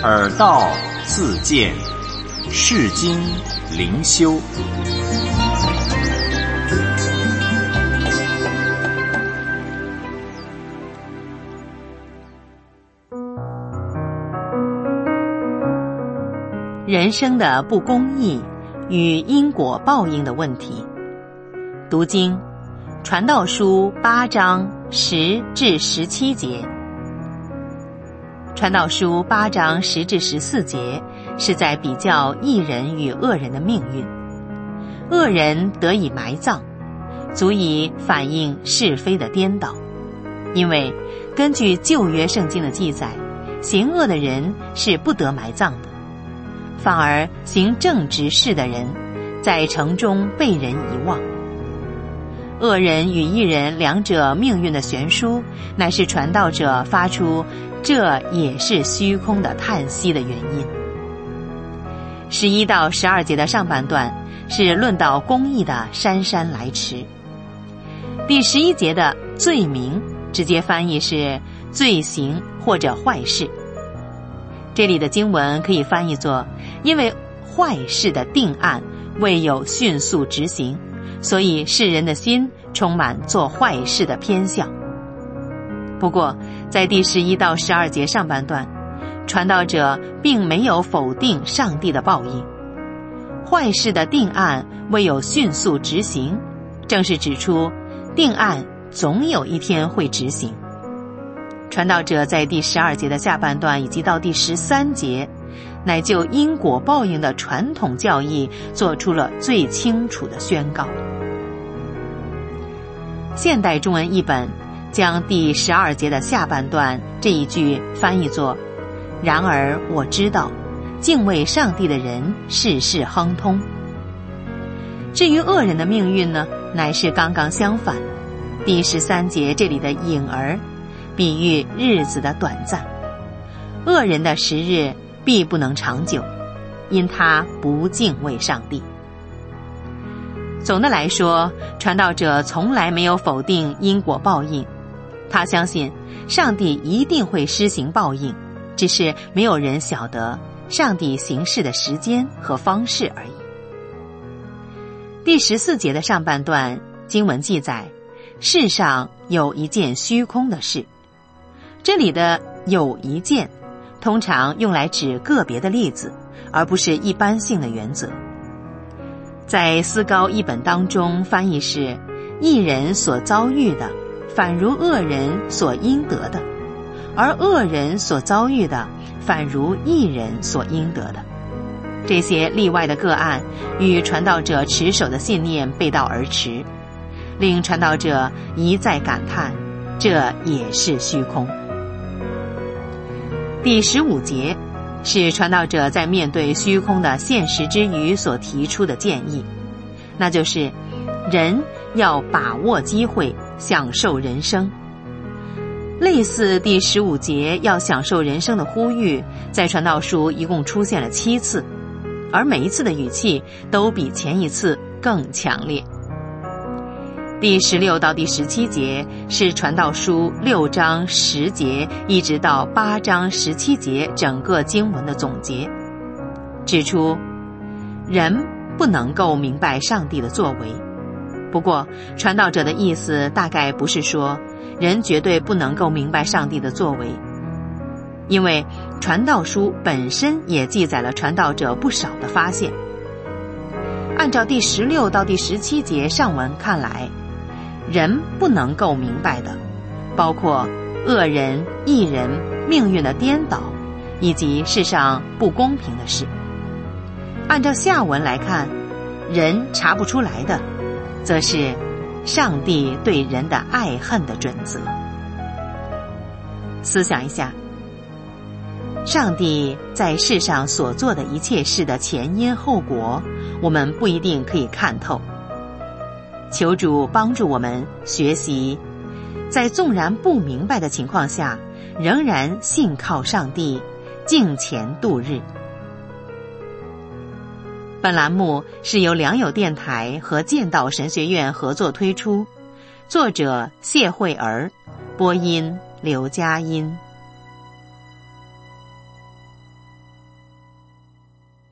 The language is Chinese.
耳道自见，世经灵修。 人生的不公义与因果报应的问题。读经，传道书8章10至17节。传道书8章10至14节是在比较义人与恶人的命运。恶人得以埋葬，足以反映是非的颠倒。因为根据旧约圣经的记载，行恶的人是不得埋葬的，反而行正直事的人在城中被人遗忘。恶人与义人两者命运的悬殊，乃是传道者发出这也是虚空的叹息的原因。11到12节的上半段是论到公义的姗姗来迟。第11节的罪名直接翻译是罪行或者坏事。这里的经文可以翻译作，因为坏事的定案未有迅速执行，所以世人的心充满做坏事的偏向。不过在第11到12节上半段，传道者并没有否定上帝的报应。坏事的定案未有迅速执行，正是指出定案总有一天会执行。传道者在第12节的下半段以及到第13节，乃就因果报应的传统教义做出了最清楚的宣告。现代中文译本将第12节的下半段这一句翻译作，然而我知道敬畏上帝的人事事亨通。至于恶人的命运呢，乃是刚刚相反。第13节这里的影儿比喻日子的短暂，恶人的时日必不能长久，因他不敬畏上帝。总的来说，传道者从来没有否定因果报应，他相信上帝一定会施行报应，只是没有人晓得上帝行事的时间和方式而已。第14节的上半段经文记载，世上有一件虚空的事。这里的有一件通常用来指个别的例子，而不是一般性的原则。在思高译本当中翻译是，义人所遭遇的反如恶人所应得的，而恶人所遭遇的反如义人所应得的。这些例外的个案与传道者持守的信念背道而驰，令传道者一再感叹，这也是虚空。第15节是传道者在面对虚空的现实之余所提出的建议，那就是人要把握机会，享受人生。类似第15节要享受人生的呼吁，在传道书一共出现了7次，而每一次的语气都比前一次更强烈。第16到第17节是传道书6章10节一直到8章17节整个经文的总结，指出人不能够明白上帝的作为。不过传道者的意思大概不是说人绝对不能够明白上帝的作为，因为传道书本身也记载了传道者不少的发现。按照第16到第17节上文看来，人不能够明白的包括恶人、义人、命运的颠倒，以及世上不公平的事。按照下文来看，人查不出来的则是上帝对人的爱恨的准则。思想一下，上帝在世上所做的一切事的前因后果，我们不一定可以看透。求主帮助我们学习，在纵然不明白的情况下，仍然信靠上帝，敬虔度日。本栏目是由良友电台和剑道神学院合作推出，作者谢慧儿，播音刘佳音。